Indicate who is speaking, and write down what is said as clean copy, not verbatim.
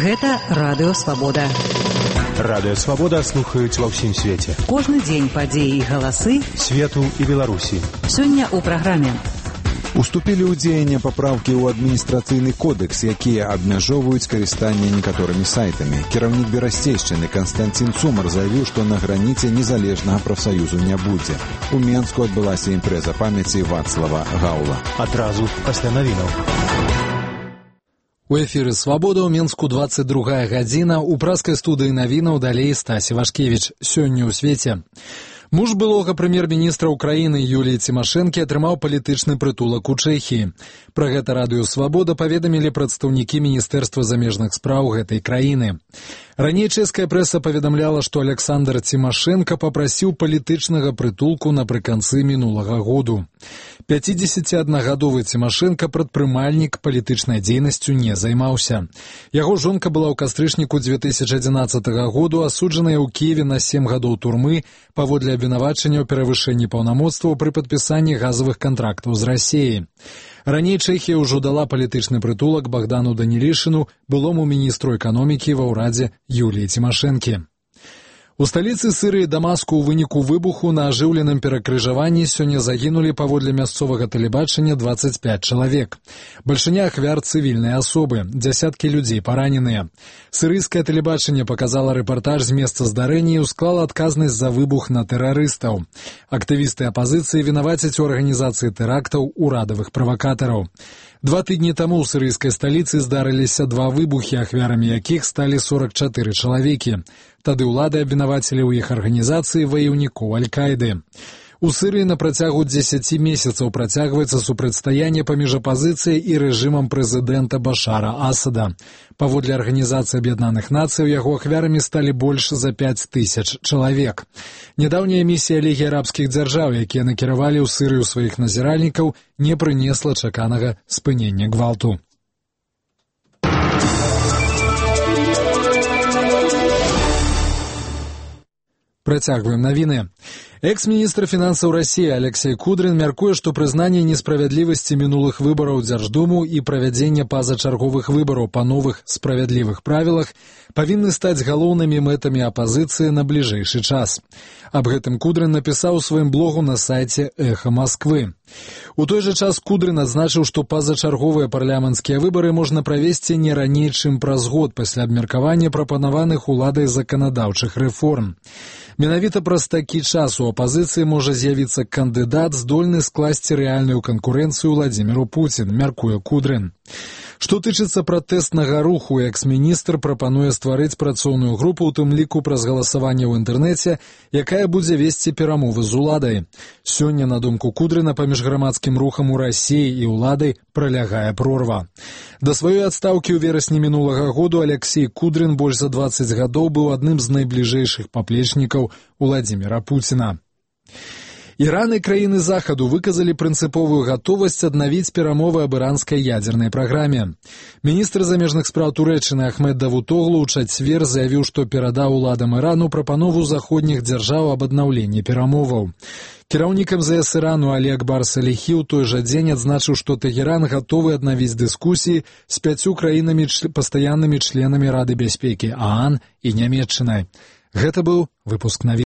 Speaker 1: Гэта Радыё Свабода.
Speaker 2: Радыё Свабода слухаюць ва ўсім свеце.
Speaker 1: Кожны дзень падзеі і галасы
Speaker 2: свету і Беларусі.
Speaker 1: Сёння ў праграме.
Speaker 3: Уступілі ў дзеянне папраўкі ў адміністрацыйны кодэкс, якія абмяжоўваюць карыстанне некаторымі сайтамі. Кіраўнік Берасцейшчыны Канстанцін Цумар заявіў, што на граніце незалежнага прафсаюзу не будзе. У Менску адбылася імпрэза памяці Вацлава Гаўла.
Speaker 2: Адразу пасля навінаў.
Speaker 4: У эфіры «Свабода» ў Менску 22 гадзіна. У праскай студыі навінаў далей Стасі Вашкевіч. Сёння ў свеце. Муж былога прэм'ер-міністра Украіны Юліі Цімашэнкі атрымаў палітычны прытулак у Чэхіі. Пра гэта Радыё Свабода паведамілі прадстаўнікі Міністэрства замежных спраў гэтай краіны. Раней чэшская прэса паведамляла, што Александр Цімашэнка папрасіў палітычнага прытулку напрыканцы мінулага году. 51-гадовы Цімашэнка прадпрымальнік, палітычнай дзейнасцю не займаўся. Яго жонка была ў кастрычніку 2011 году асуджаная ў Кіеве на 7 гадоў турмы паводле абвінавачання ў перавышэнні паўнамоцтваў пры падпісанні газавых кантрактаў з Расіяй. Раней Чэхія ўжо дала палітычны прытулак Богдану Данілішыну, былому міністру эканомікі ва ўрадзе Юліі Цімашэнкі. У сталіцы Сірыі Дамаску ў выніку выбуху на ажыўленым перакрыжаванні сёння загінулі паводле мясцовага тэлебачання 25 чалавек. Бальшыня ахвяр цывільныя асобы, дзясяткі людзей параненыя. Сірыйскае тэлебачанне паказала рэпартаж з месца здарэння і ўсклала адказнасць за выбух на тэрарыстаў. Актывісты апазіцыі вінавацяць у арганізацыі тэрактаў урадавых правакатараў. 2 тыдні таму ў сірыйскай сталіцы здарыліся 2 выбухі, ахвярамі якіх сталі 44 чалавекі. Тады ўлады абвінавацілі ў іх арганізацыі ваяўнікоў Аль-Каіды. У Сірыі на працягу 10 месяцаў працягваецца супрацьстаянне паміж апазіцыяй і рэжымам прэзідэнта Башара Асада. Паводле Арганізацыі Аб'яднаных Нацый, яго ахвярамі сталі больш за 5000 чалавек. Нядаўняя місія Лігі арабскіх дзяржаў, якія накіравалі ў Сірыю сваіх назіральнікаў, не прынесла чаканага спынення гвалту. Працягваем навіны. Экс-міністр фінансаў Расіі Алексей Кудрин мяркуе, што прызнанне несправядлівасці мінулых выбараў Дзярждуму і правядзенне пазачарговых выбараў па новых справядлівых правілах павінны стаць галоўнымі мэтамі апазіцыі на бліжэйшы час. Аб гэтым Кудрин напісаў у сваім блогу на сайце «Эхо Москвы». У той жа час Кудрин адзначыў, што пазачарговыя парламенцкія выбары можна правесці не раней, чым праз год пасля абмеркавання прапанаваных уладай заканадаўчых рэформ. Менавіта праз такі час у апазіцыі можа з'явіцца кандыдат, здольны скласці рэальную канкурэнцыю Владзіміру Пуціну, мяркуе Кудрин. Што тычыцца пратэстнага руху, экс-міністр прапануе стварыць працоўную групу, у тым ліку праз галасаванне ў інтэрнэце, якая будзе весці перамовы з уладай. Сёння, на думку Кудрина, паміж грамадскім рухам у Расіі і уладай пралягае прорва. Да сваёй адстаўкі ў верасні мінулага году Алексей Кудрин больш за 20 гадоў быў адным з найбліжэйшых паплечнікаў Владзіміра Пуціна. Іран і краіны Захаду выказалі прынцыповую гатовасць аднавіць перамовы аб іранскай ядзернай праграме. Міністр замежных спраў Турэччыны Ахмед Давутоглу ў чацвер заявіў, што перадаў уладам Ірану прапанову заходніх дзяржаў аб аднаўленні перамоваў. Кіраўнік МЗС Ірану Алі Акбар Саліхі ў той жа дзень адзначыў, што Тэгеран гатовы аднавіць дыскусіі з 5 краінамі пастаяннымі членамі Рады бяспекі ААН і Нямецчынай. Гэта быў выпуск навін.